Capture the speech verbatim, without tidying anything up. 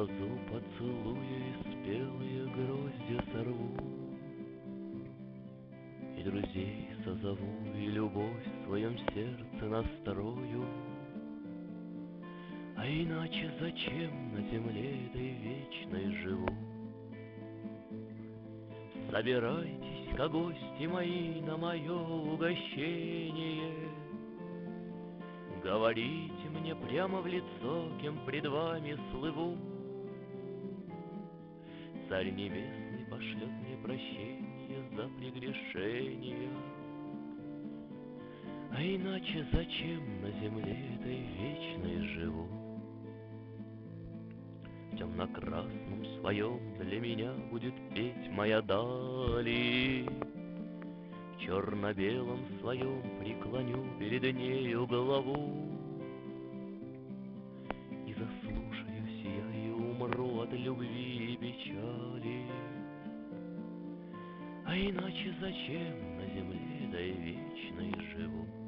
лозу поцелуя и спелые гроздья сорву, и друзей созову, и любовь в своем сердце настрою. А иначе зачем на земле этой вечной живу? Собирайтесь-ка, гости мои, на мое угощение, говорите мне прямо в лицо, кем пред вами слыву. Царь небесный пошлет мне прощение за прегрешения, а иначе зачем на земле этой вечной живу? В темно-красном своем для меня будет петь моя дали, в черно-белом своем преклоню перед нею голову. И заслушаюсь я и умру от любви и печали, а иначе зачем на земле этой вечной живу?